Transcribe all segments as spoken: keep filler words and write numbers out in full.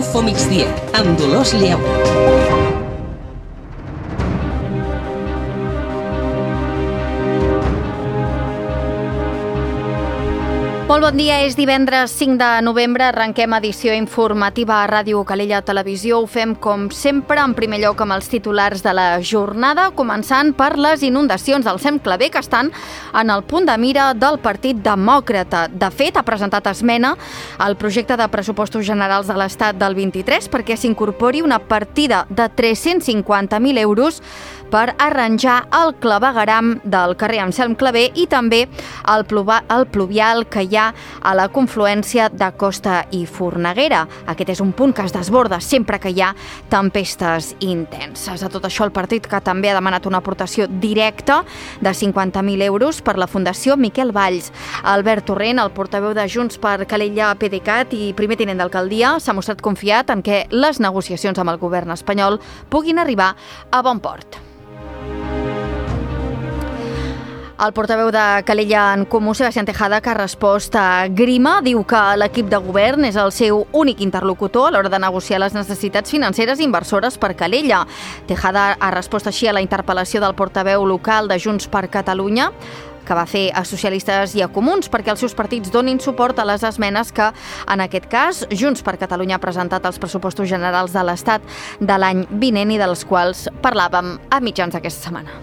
Info Migdia, amb Dolors Lleu. Molt bon dia, és divendres cinc de novembre, arrenquem edició informativa a Ràdio Calella Televisió. Ho fem, com sempre, en primer lloc amb els titulars de la jornada, començant per les inundacions del Sem Clavé, que estan en el punt de mira del Partit Demòcrata. De fet, ha presentat esmena al projecte de pressupostos generals de l'Estat del vint-i-tres perquè s'incorpori una partida de tres-cents cinquanta mil euros per arranjar el clavegueram del carrer Anselm Clavé i també el, pluva, el pluvial que hi ha a la confluència de Costa i Forneguera. Aquest és un punt que es desborda sempre que hi ha tempestes intenses. A tot això, el partit que també ha demanat una aportació directa de cinquanta mil euros per la Fundació Miquel Valls. Albert Torrent, el portaveu de Junts per Calella PDeCAT i primer tinent d'alcaldia, s'ha mostrat confiat en què les negociacions amb el govern espanyol puguin arribar a bon port. El portaveu de Calella en Comú, Sebastián Tejada, que ha respost a Grima, diu que l'equip de govern és el seu únic interlocutor a l'hora de negociar les necessitats financeres i inversores per Calella. Tejada ha respost així a la interpel·lació del portaveu local de Junts per Catalunya, que va fer a socialistes i a comuns perquè els seus partits donin suport a les esmenes que, en aquest cas, Junts per Catalunya ha presentat als pressupostos generals de l'Estat de l'any vinent i dels quals parlàvem a mitjans d'aquesta setmana.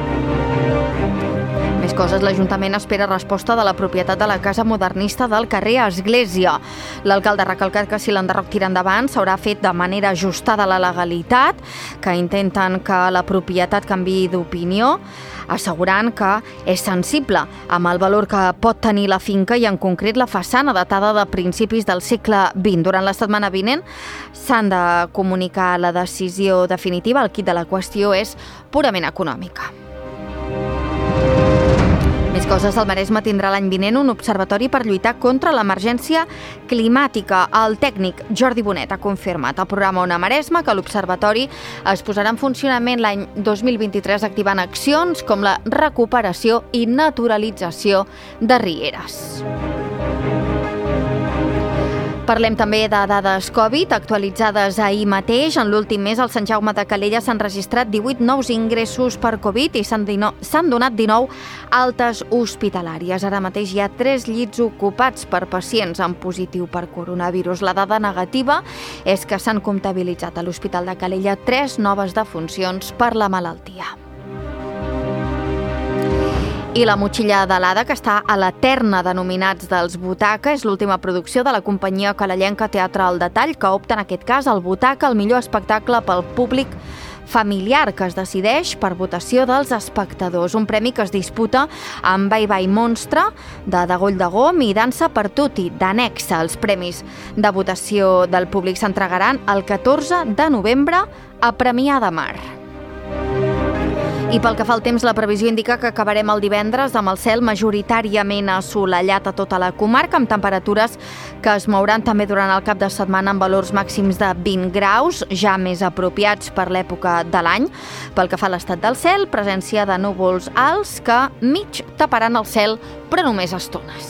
Més coses, l'Ajuntament espera resposta de la propietat de la casa modernista del carrer Església. L'alcalde ha recalcat que si l'enderroc tira endavant s'haurà fet de manera ajustada a la legalitat, que intenten que la propietat canviï d'opinió, assegurant que és sensible amb el valor que pot tenir la finca i en concret la façana datada de principis del segle vint. Durant la setmana vinent s'han de comunicar la decisió definitiva. El quid de la qüestió és purament econòmica. Més coses, el Maresme tindrà l'any vinent un observatori per lluitar contra l'emergència climàtica. El tècnic Jordi Bonet ha confirmat al programa Ona Maresme que l'observatori es posarà en funcionament l'any dos mil vint-i-tres activant accions com la recuperació i naturalització de rieres. Parlem també de dades Covid actualitzades ahir mateix. En l'últim mes, al Sant Jaume de Calella s'han registrat divuit nous ingressos per Covid i s'han donat dinou altes hospitalàries. Ara mateix hi ha tres llits ocupats per pacients amb positiu per coronavirus. La dada negativa és que s'han comptabilitzat a l'Hospital de Calella tres noves defuncions per la malaltia. I La motxilla de l'Hada, que està a la terna de nominats dels Butaca, és l'última producció de la companyia calellenca Teatre al Detall, que opta en aquest cas al Butaca, el millor espectacle pel públic familiar, que es decideix per votació dels espectadors. Un premi que es disputa amb Bye Bye Monstre, de Degoll de Gom, i Dansa per Tutti, d'Anexa. Els premis de votació del públic s'entregaran el catorze de novembre a Premià de Mar. I pel que fa al temps, la previsió indica que acabarem el divendres amb el cel majoritàriament assolellat a tota la comarca, amb temperatures que es mouran també durant el cap de setmana amb valors màxims de vint graus, ja més apropiats per l'època de l'any. Pel que fa a l'estat del cel, presència de núvols alts que mig taparan el cel, però només a estones.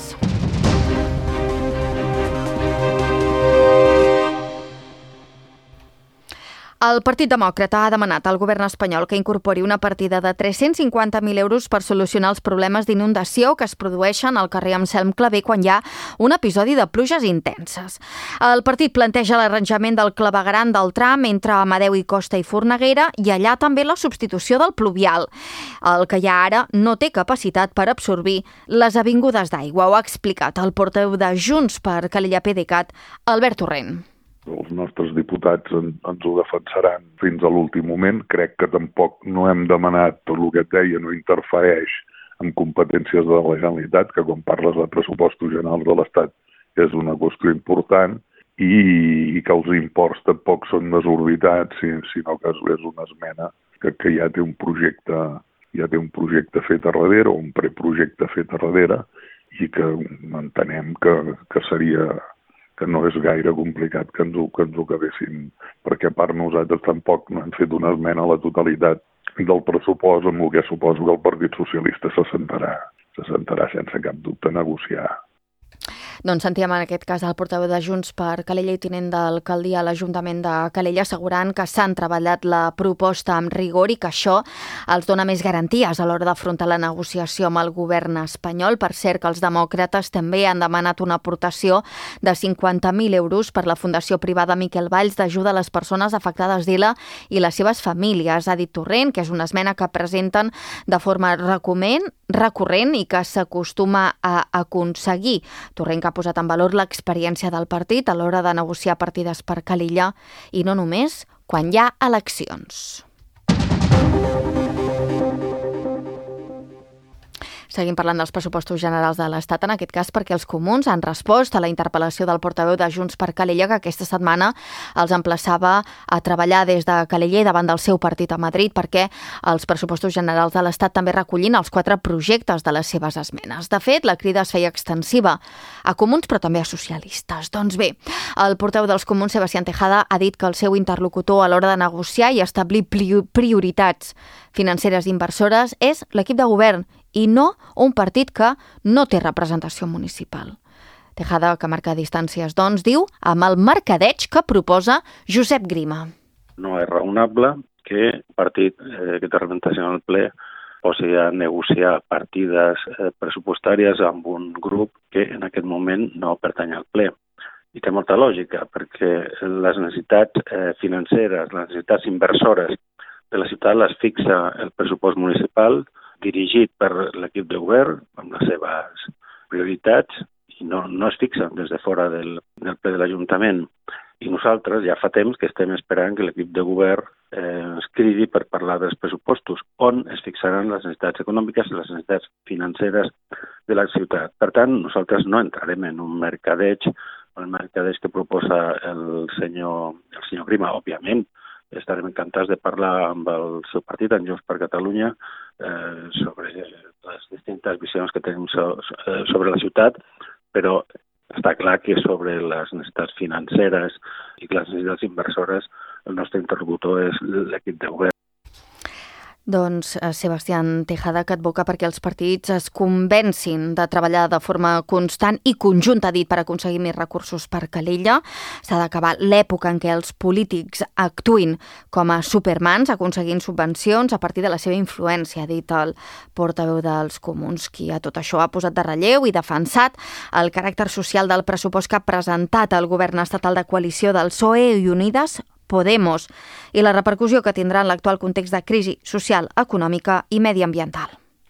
El Partit Demòcrata ha demanat al govern espanyol que incorpori una partida de tres-cents cinquanta mil euros per solucionar els problemes d'inundació que es produeixen al carrer Anselm Clavé quan hi ha un episodi de pluges intenses. El partit planteja l'arranjament del clavegueram del tram entre Amadeu i Costa i Forneguera i allà també la substitució del pluvial. El que hi ha ara no té capacitat per absorbir les avingudes d'aigua. Ho ha explicat el portaveu de Junts per Calella PDeCAT, Albert Torrent. Els nostres diputats en, ens ho defensaran fins a l'últim moment. Crec que tampoc no hem demanat, tot el que et deia, no interfereix en competències de la Generalitat, que quan parles de pressupostos generals de l'Estat és una qüestió important, i, i que els imports tampoc són desorbitats, sinó que és una esmena que, que ja té un projecte, ja té un projecte fet a darrere, o un preprojecte fet a darrere, i que entenem que, que seria... que no és gaire complicat que ens ho, que ens ho acabessin, perquè a part nosaltres tampoc no hem fet una esmena a la totalitat del pressupost, amb el que suposo que el Partit Socialista se sentarà, se sentarà sense cap dubte a negociar. Doncs sentíem en aquest cas el portaveu de Junts per Calella i tinent d'alcaldia a l'Ajuntament de Calella assegurant que s'han treballat la proposta amb rigor i que això els dona més garanties a l'hora d'afrontar la negociació amb el govern espanyol. Per cert, que els demòcrates també han demanat una aportació de cinquanta mil euros per la Fundació Privada Miquel Valls d'ajuda a les persones afectades d'Ila i les seves famílies. Ha dit Torrent que és una esmena que presenten de forma recurrent, recurrent i que s'acostuma a aconseguir. Torrent que ha posat en valor l'experiència del partit a l'hora de negociar partides per Calella i no només quan hi ha eleccions. Seguim parlant dels pressupostos generals de l'Estat, en aquest cas perquè els comuns han respost a la interpel·lació del portaveu de Junts per Calella, que aquesta setmana els emplaçava a treballar des de Calella i davant del seu partit a Madrid, perquè els pressupostos generals de l'Estat també recollin els quatre projectes de les seves esmenes. De fet, la crida es feia extensiva a comuns, però també a socialistes. Doncs bé, el portaveu dels comuns, Sebastián Tejada, ha dit que el seu interlocutor a l'hora de negociar i establir prioritats financeres inversores és l'equip de govern i no un partit que no té representació municipal. Tejada, que marca distàncies, doncs, diu amb el mercadeig que proposa Josep Grima. No és raonable que un partit eh, que té representació en el ple posi a negociar partides eh, pressupostàries amb un grup que en aquest moment no pertany al ple. I té molta lògica, perquè les necessitats eh, financeres, les necessitats inversores de la ciutat les fixa el pressupost municipal dirigit per l'equip de govern amb les seves prioritats i no, no es fixen des de fora del, del ple de l'Ajuntament. I nosaltres ja fa temps que estem esperant que l'equip de govern eh, es cridi per parlar dels pressupostos, on es fixaran les necessitats econòmiques i les necessitats financeres de la ciutat. Per tant, nosaltres no entrarem en un mercadeig, el mercadeig que proposa el senyor, el senyor Grima, òbviament. Estarem encantats de parlar amb el seu partit, en Junts per Catalunya, eh, sobre les distintes visions que tenim so, sobre la ciutat, però està clar que sobre les necessitats financeres i les necessitats inversores el nostre interlocutor és l'equip de govern. Doncs Sebastián Tejada, que advoca perquè els partits es convencin de treballar de forma constant i conjunta, ha dit, per aconseguir més recursos per Calella. S'ha d'acabar l'època en què els polítics actuïn com a supermans, aconseguint subvencions a partir de la seva influència, ha dit el portaveu dels comuns, qui a tot això ha posat de relleu i defensat el caràcter social del pressupost que ha presentat el govern estatal de coalició del P S O E i Unides Podemos i la repercussió que tindrà en l'actual context de crisi social, econòmica i mediambiental.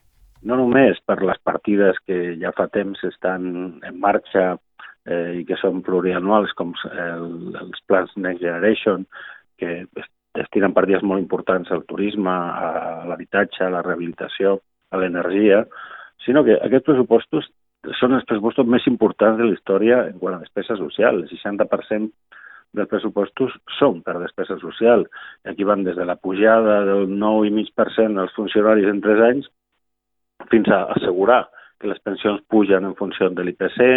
No només per les partides que ja fa temps estan en marxa eh, i que són plurianuals, com el, els plans Next Generation, que destinen partides molt importants al turisme, a l'habitatge, a la rehabilitació, a l'energia, sinó que aquests pressupostos són els pressupostos més importants de la història en quant a despesa social. El seixanta per cent dels pressupostos són per despesa social. I aquí van des de la pujada del nou coma cinc per cent als funcionaris en tres anys fins a assegurar que les pensions pugen en funció de l'I P C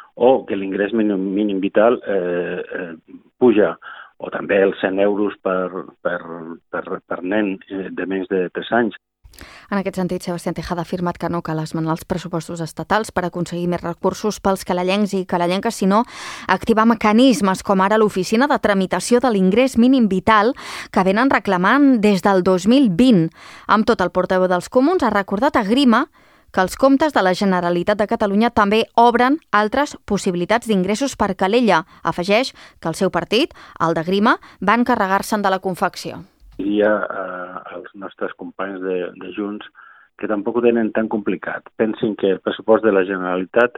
o que l'ingrés mínim, mínim vital eh, eh, puja, o també els cent euros per, per, per, per nen de menys de tres anys. En aquest sentit, Sebastián Tejada ha afirmat que no cal esmenar els pressupostos estatals per aconseguir més recursos pels calellencs i calellenques, sinó activar mecanismes com ara l'oficina de tramitació de l'ingrés mínim vital que venen reclamant des del dos mil vint. Amb tot, el portaveu dels comuns ha recordat a Grima que els comptes de la Generalitat de Catalunya també obren altres possibilitats d'ingressos per Calella. Afegeix que el seu partit, el de Grima, va encarregar-se'n de la confecció. Diria eh, als nostres companys de, de Junts que tampoc ho tenen tan complicat. Pensin que el pressupost de la Generalitat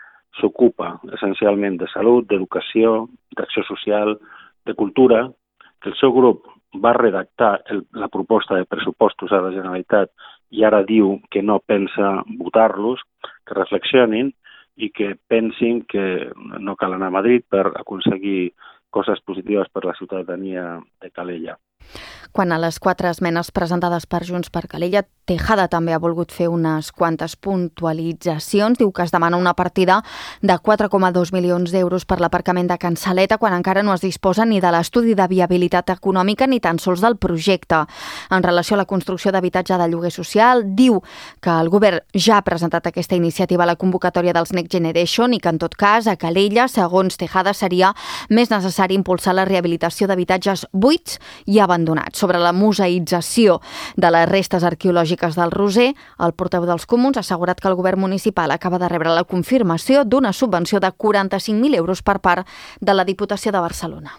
s'ocupa essencialment de salut, d'educació, d'acció social, de cultura, que el seu grup va redactar el, la proposta de pressupostos a la Generalitat i ara diu que no pensa votar-los, que reflexionin i que pensin que no cal anar a Madrid per aconseguir coses positives per la ciutadania de Calella. Quant a les quatre esmenes presentades per Junts per Calella, Tejada també ha volgut fer unes quantes puntualitzacions. Diu que es demana una partida de quatre coma dos milions d'euros per l'aparcament de Can Saleta quan encara no es disposa ni de l'estudi de viabilitat econòmica ni tan sols del projecte. En relació a la construcció d'habitatge de lloguer social, diu que el govern ja ha presentat aquesta iniciativa a la convocatòria dels Next Generation i que, en tot cas, a Calella, segons Tejada, seria més necessari impulsar la rehabilitació d'habitatges buits i abandonats. Sobre la museïtzació de les restes arqueològiques del Roser, el portaveu dels Comuns ha assegurat que el govern municipal acaba de rebre la confirmació d'una subvenció de quaranta-cinc mil euros per part de la Diputació de Barcelona.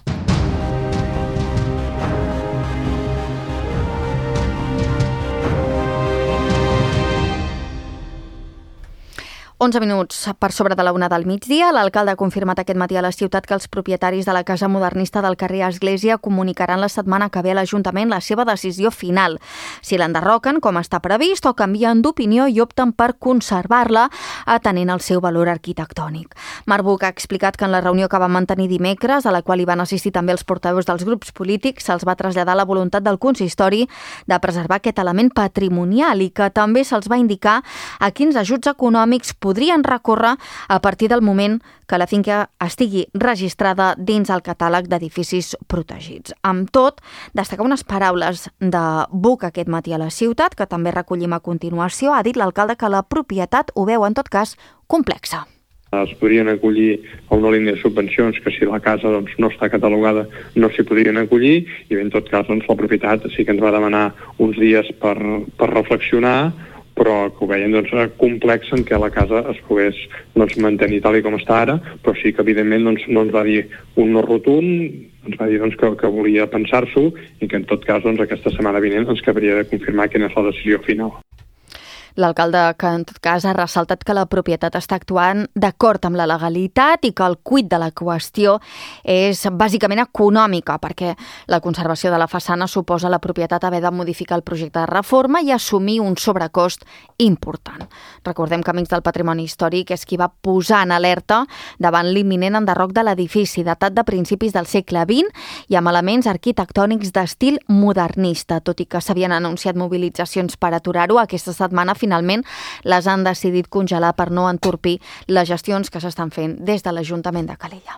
onze minuts per sobre de la una del migdia. L'alcalde ha confirmat aquest matí a la ciutat que els propietaris de la casa modernista del carrer Església comunicaran la setmana que ve a l'Ajuntament la seva decisió final. Si l'enderroquen, com està previst, o canvien d'opinió i opten per conservar-la atenent el seu valor arquitectònic. Marc Buch ha explicat que en la reunió que van mantenir dimecres, a la qual hi van assistir també els portaveus dels grups polítics, se'ls va traslladar la voluntat del consistori de preservar aquest element patrimonial i que també se'ls va indicar a quins ajuts econòmics podrien recórrer a partir del moment que la finca estigui registrada dins el catàleg d'edificis protegits. Amb tot, destacar unes paraules de Buch aquest matí a la ciutat, que també recollim a continuació. Ha dit l'alcalde que la propietat ho veu, en tot cas, complexa. Es podrien acollir a una línia de subvencions que si la casa doncs, no està catalogada no s'hi podrien acollir i bé, en tot cas doncs, la propietat sí que ens va demanar uns dies per, per reflexionar, però que ho veien doncs, complex en què la casa es pogués doncs, mantenir tal i com està ara, però sí que evidentment doncs, no ens va dir un no rotund, ens va dir doncs, que, que volia pensar-s'ho i que en tot cas doncs, aquesta setmana vinent ens acabaria de confirmar quina és la decisió final. L'alcalde, que en tot cas ha ressaltat que la propietat està actuant d'acord amb la legalitat i que el quid de la qüestió és bàsicament econòmica, perquè la conservació de la façana suposa la propietat haver de modificar el projecte de reforma i assumir un sobrecost important. Recordem que Amics del Patrimoni Històric és qui va posar en alerta davant l'imminent enderroc de l'edifici, datat de principis del segle vint i amb elements arquitectònics d'estil modernista. Tot i que s'havien anunciat mobilitzacions per aturar-ho, aquesta setmana finalment les han decidit congelar per no entorpir les gestions que s'estan fent des de l'Ajuntament de Calella.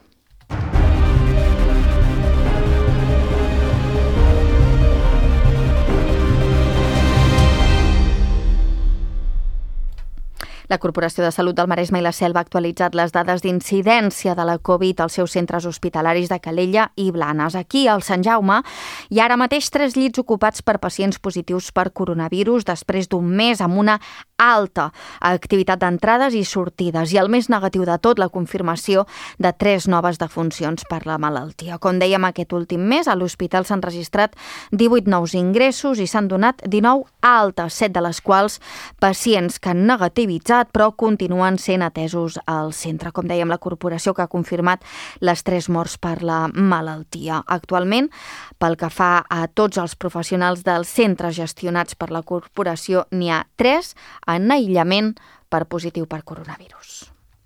La Corporació de Salut del Maresme i la Selva ha actualitzat les dades d'incidència de la Covid als seus centres hospitalaris de Calella i Blanes. Aquí, al Sant Jaume, hi ha ara mateix tres llits ocupats per pacients positius per coronavirus després d'un mes amb una alta activitat d'entrades i sortides i el més negatiu de tot, la confirmació de tres noves defuncions per la malaltia. Com dèiem, aquest últim mes a l'hospital s'han registrat divuit nous ingressos i s'han donat dinou altes, set de les quals pacients que han negativitzat però continuen sent atesos al centre. Com dèiem, la corporació que ha confirmat les tres morts per la malaltia. Actualment, pel que fa a tots els professionals dels centres gestionats per la corporació, n'hi ha tres en aïllament per positiu per coronavirus.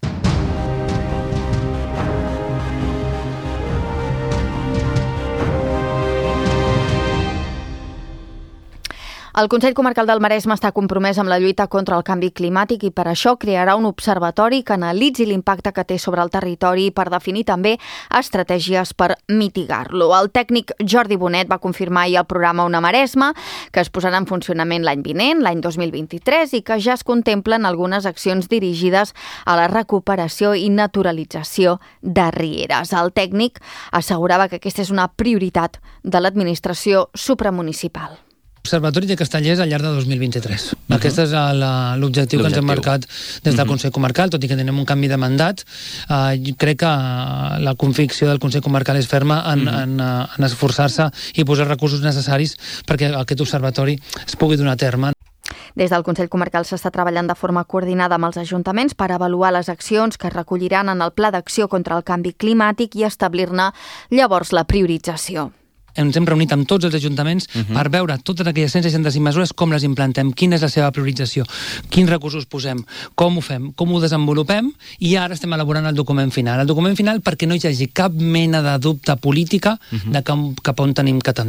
El Consell Comarcal del Maresme està compromès amb la lluita contra el canvi climàtic i per això crearà un observatori que analitzi l'impacte que té sobre el territori i per definir també estratègies per mitigar-lo. El tècnic Jordi Bonet va confirmar ahir al programa Ona Maresme que es posarà en funcionament l'any vinent, l'any dos mil vint-i-tres, i que ja es contemplen algunes accions dirigides a la recuperació i naturalització de rieres. El tècnic assegurava que aquesta és una prioritat de l'administració supramunicipal. Observatori de Castellers al llarg de dos mil vint-i-tres. Uh-huh. Aquest és l'objectiu que ens hem marcat des del Consell Comarcal, tot i que tenim un canvi de mandat. Uh, crec que la convicció del Consell Comarcal és ferma en, uh-huh. en, en esforçar-se i posar recursos necessaris perquè aquest observatori es pugui donar a terme. Des del Consell Comarcal s'està treballant de forma coordinada amb els ajuntaments per avaluar les accions que es recolliran en el Pla d'Acció contra el Canvi Climàtic i establir-ne llavors la priorització. Ens hem reunit amb tots els ajuntaments uh-huh. per veure totes aquelles cent seixanta-cinc mesures, com les implantem, quina és la seva priorització, quins recursos posem, com ho fem, com ho desenvolupem, i ara estem elaborant el document final. El document final perquè no hi hagi cap mena de dubte política uh-huh. de cap, cap on tenim que tendir.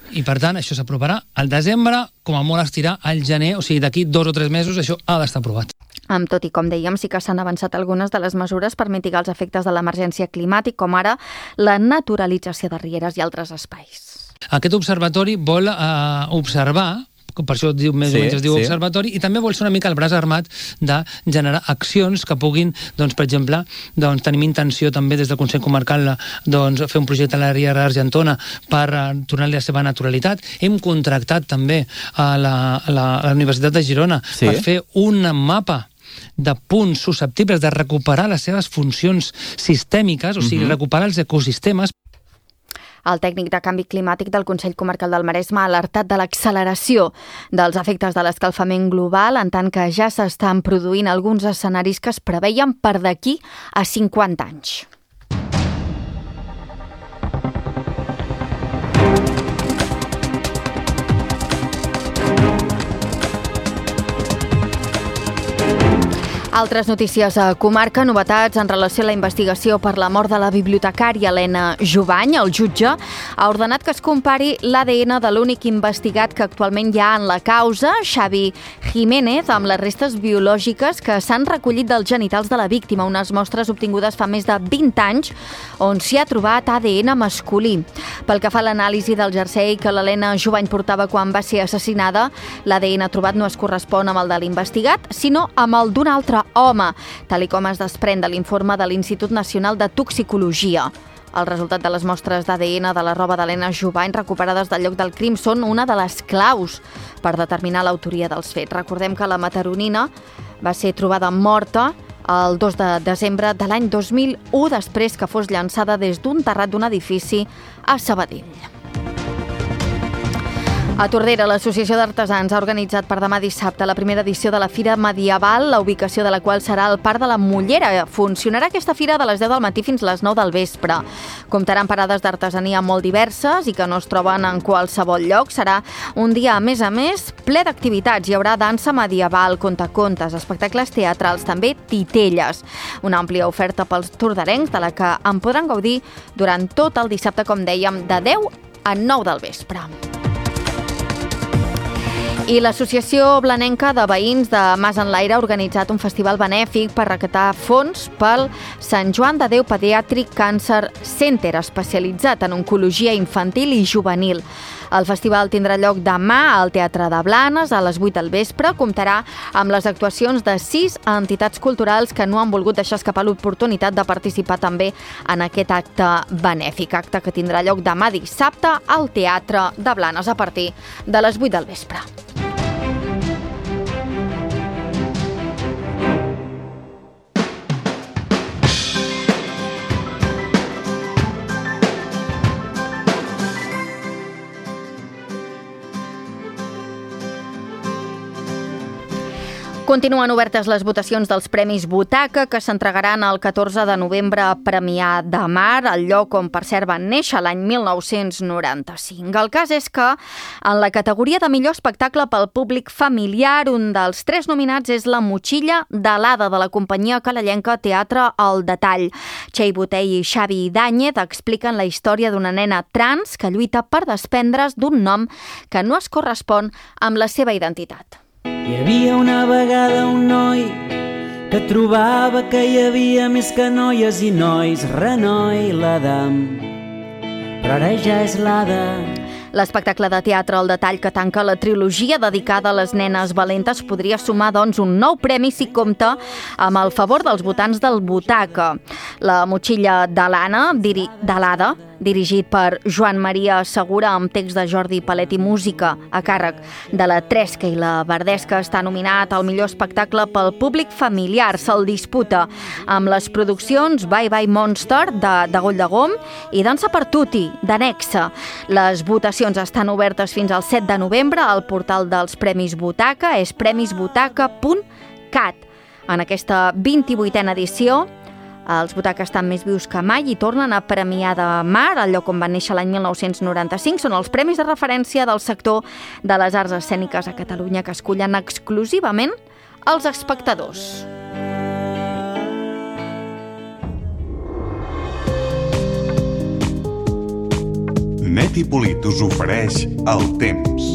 I, per tant, això s'aprovarà al desembre, com a molt estirar al gener, o sigui, d'aquí dos o tres mesos això ha d'estar aprovat. Amb tot i, com dèiem, sí que s'han avançat algunes de les mesures per mitigar els efectes de l'emergència climàtica, com ara la naturalització de rieres i altres espais. Aquest observatori vol eh, observar, per això diu, més sí, o menys es diu sí. observatori, i també vol ser una mica el braç armat de generar accions que puguin, doncs, per exemple, doncs, tenim intenció també des del Consell Comarcal doncs, fer un projecte a la Riera Argentona per uh, tornar-li la seva naturalitat. Hem contractat també a la, a la, a la Universitat de Girona sí. per fer un mapa de punts susceptibles de recuperar les seves funcions sistèmiques, o sigui, uh-huh. recuperar els ecosistemes. El tècnic de canvi climàtic del Consell Comarcal del Maresme ha alertat de l'acceleració dels efectes de l'escalfament global, en tant que ja s'estan produint alguns escenaris que es preveien per d'aquí a cinquanta anys. Altres notícies a comarca, novetats en relació a la investigació per la mort de la bibliotecària Helena Jubany. El jutge ha ordenat que es compari l'A D N de l'únic investigat que actualment hi ha en la causa, Xavi Jiménez, amb les restes biològiques que s'han recollit dels genitals de la víctima, unes mostres obtingudes fa més de vint anys, on s'hi ha trobat A D N masculí. Pel que fa a l'anàlisi del jersei que l'Helena Jubany portava quan va ser assassinada, l'A D N trobat no es correspon amb el de l'investigat, sinó amb el d'un altre home, tal i com es desprèn de l'informe de l'Institut Nacional de Toxicologia. El resultat de les mostres d'A D N de la roba d'Helena Jubany recuperades del lloc del crim són una de les claus per determinar l'autoria dels fets. Recordem que la mataronina va ser trobada morta el dos de desembre de l'any dos mil u, després que fos llançada des d'un terrat d'un edifici a Sabadell. A Tordera, l'Associació d'Artesans ha organitzat per demà dissabte la primera edició de la Fira Medieval, la ubicació de la qual serà al Parc de la Mollera. Funcionarà aquesta fira de les deu del matí fins les nou del vespre. Comptarà amb parades d'artesania molt diverses i que no es troben en qualsevol lloc. Serà un dia, a més a més, ple d'activitats. Hi haurà dansa medieval, contacontes, espectacles teatrals, també titelles. Una àmplia oferta pels torderencs, de la que en podran gaudir durant tot el dissabte, com dèiem, de deu a nou del vespre. I l'Associació Blanenca de Veïns de Mas Enlaire ha organitzat un festival benèfic per recaptar fons pel Sant Joan de Déu Pediatric Cancer Center, especialitzat en oncologia infantil i juvenil. El festival tindrà lloc demà al Teatre de Blanes a les vuit del vespre. Comptarà amb les actuacions de sis entitats culturals que no han volgut deixar escapar l'oportunitat de participar també en aquest acte benèfic, acte que tindrà lloc demà dissabte al Teatre de Blanes a partir de les vuit del vespre. Continuen obertes les votacions dels Premis Butaca, que s'entregaran el catorze de novembre a Premià de Mar, el lloc on, per cert, van néixer l'any mil nou-cents noranta-cinc. El cas és que, en la categoria de millor espectacle pel públic familiar, un dels tres nominats és La motxilla de l'Ada, de la companyia calellenca Teatre El Detall. Txell Botell i Xavi Idàñez expliquen la història d'una nena trans que lluita per desprendre's d'un nom que no es correspon amb la seva identitat. Hi havia una vegada un noi que trobava que hi havia més que noies i nois, renoi l'Adam, però ara ja és l'Ada. L'espectacle de teatre El Detall, que tanca la trilogia dedicada a les nenes valentes, podria sumar, doncs, un nou premi si compta amb el favor dels votants del Butaca. La motxilla de l'Anna, diri... de l'Ada, dirigit per Joan Maria Segura, amb text de Jordi Palet i música a càrrec de la Tresca i la Verdesca, està nominat al millor espectacle pel públic familiar. Se'l disputa amb les produccions Bye Bye Monster, de, de Goll de Gom, i Dansa per Tutti, de Nexa. Les votacions estan obertes fins al set de novembre al portal dels Premis Butaca, és premis butaca punt cat. En aquesta vint-i-vuitena edició, els Butaca estan més vius que mai i tornen a Premià de Mar, el lloc on van néixer l'any mil nou-cents noranta-cinc. Són els premis de referència del sector de les arts escèniques a Catalunya que escullen exclusivament els espectadors. Net i Polit us ofereix el temps.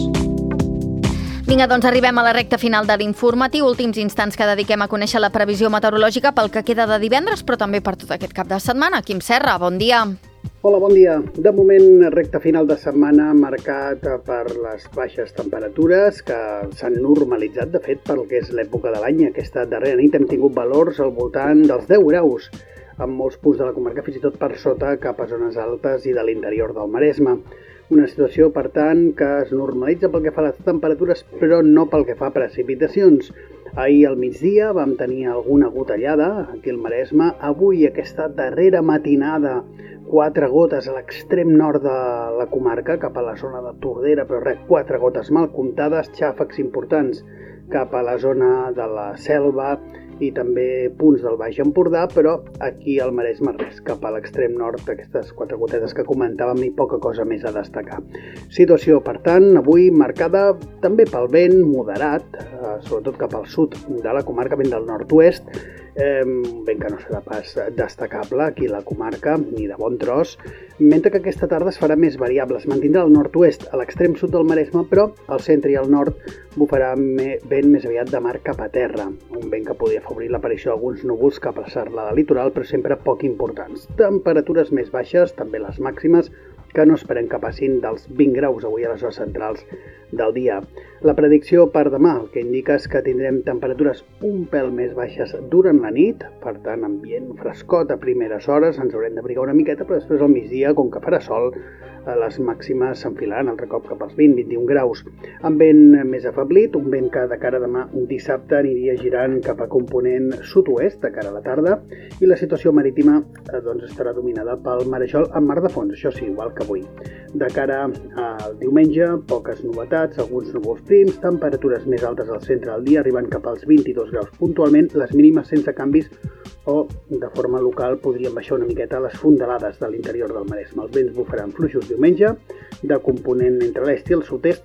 Vinga, doncs arribem a la recta final de l'informatiu, últims instants que dediquem a conèixer la previsió meteorològica pel que queda de divendres, però també per tot aquest cap de setmana. Quim Serra, bon dia. Hola, bon dia. De moment, recta final de setmana marcat per les baixes temperatures que s'han normalitzat, de fet, pel que és l'època de l'any. Aquesta darrera nit hem tingut valors al voltant dels deu graus, amb molts punts de la comarca, fins i tot per sota cap a zones altes i de l'interior del Maresme. Una situació, per tant, que es normalitza pel que fa a les temperatures, però no pel que fa a precipitacions. Ahir al migdia vam tenir alguna gotellada aquí al Maresme. Avui, aquesta darrera matinada, quatre gotes a l'extrem nord de la comarca, cap a la zona de Tordera, però res, quatre gotes mal comptades, xàfecs importants cap a la zona de la Selva i també punts del Baix Empordà, però aquí al Maresme res, cap a l'extrem nord, aquestes quatre gotetes que comentàvem i poca cosa més a destacar. Situació, per tant, avui marcada també pel vent moderat, eh, sobretot cap al sud de la comarca, vent del nord-oest, eh, vent que no serà pas destacable aquí a la comarca, ni de bon tros, mentre que aquesta tarda es farà més variable. Es mantindrà al nord-oest, a l'extrem sud del Maresme, però al centre i al nord bufarà vent més aviat de mar cap a terra, un vent que podria afavorir l'aparició d'alguns núvols cap a la serralada litoral, però sempre poc importants. Temperatures més baixes, també les màximes, que no esperem que passin dels vint graus avui a les hores centrals del dia. La predicció per demà el que indica és que tindrem temperatures un pèl més baixes durant la nit, per tant, ambient frescot a primeres hores, ens haurem d'abrigar una miqueta, però després al migdia, com que farà sol, les màximes s'enfilaran altre cop cap als vint a vint i un graus. Amb vent més afeblit, un vent que de cara a demà dissabte aniria girant cap a component sud-oest de cara a la tarda, i la situació marítima eh, doncs estarà dominada pel marejol amb mar de fons, això sí, igual que avui. De cara al diumenge, poques novetats, alguns núvols prims, temperatures més altes al centre del dia, arribant cap als vint-i-dos graus puntualment, les mínimes sense canvis o de forma local podrien baixar una miqueta les fondalades de l'interior del Maresme. Els vents bufaran fluixos diumenge, de component entre l'est i el sud-est,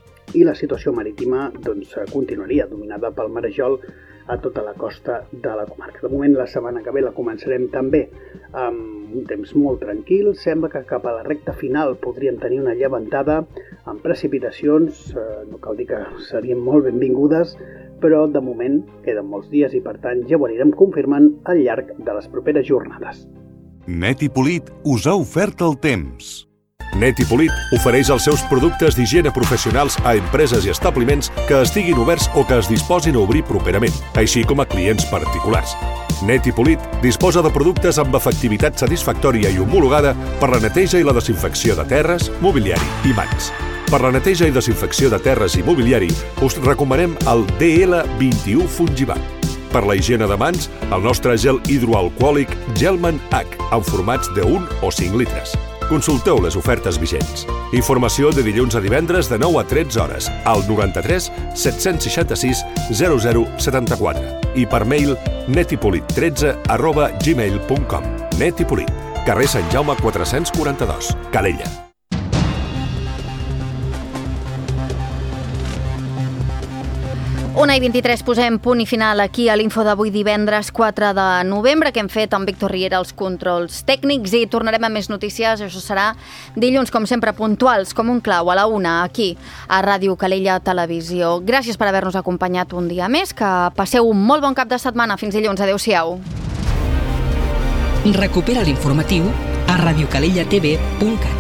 i la situació marítima doncs, continuaria dominada pel marejol a tota la costa de la comarca. De moment, la setmana que ve la començarem també amb un temps molt tranquil. Sembla que cap a la recta final podríem tenir una llevantada amb precipitacions, eh, no cal dir que serien molt benvingudes, però de moment queden molts dies i per tant ja ho anirem confirmant al llarg de les properes jornades. Net i Polit us ha ofert el temps. Net i Polit ofereix els seus productes d'higiene professionals a empreses i establiments que estiguin oberts o que es disposin a obrir properament, així com a clients particulars. Net i Polit disposa de productes amb efectivitat satisfactòria i homologada per la neteja i la desinfecció de terres, mobiliari i mans. Per la neteja i desinfecció de terres i mobiliari us recomanem el D L vint-i-u Fungibat. Per la higiene de mans, el nostre gel hidroalcohòlic Gelman H en formats de un o cinc litres. Consulteu les ofertes vigents. Informació de dilluns a divendres de nou a tretze hores al noranta-tres set-cents seixanta-sis zero zero setanta-quatre i per mail netipolit tretze arroba gmail punt com. Net i Polit, carrer Sant Jaume quatre-cents quaranta-dos, Calella. una i vint-i-tres, posem punt i final aquí a l'info d'avui divendres quatre de novembre, que hem fet amb Víctor Riera els controls tècnics, i tornarem amb més notícies. Això serà dilluns, com sempre, puntuals, com un clau, a la una, aquí, a Ràdio Calella Televisió. Gràcies per haver-nos acompanyat un dia més, que passeu un molt bon cap de setmana. Fins dilluns, adeu-siau. Recupera l'informatiu a radiocalellatv punt cat.